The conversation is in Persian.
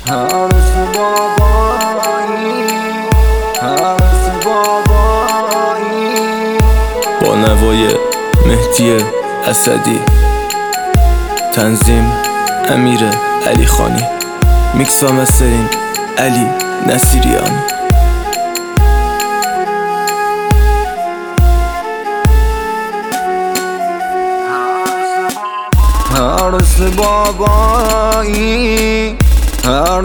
عروس بابایی، عروس بابایی. با نوای مهدی اسدی، تنظیم امیر علی خانی، میکس و مسترینگ علی نصیریان. عروس بابایی.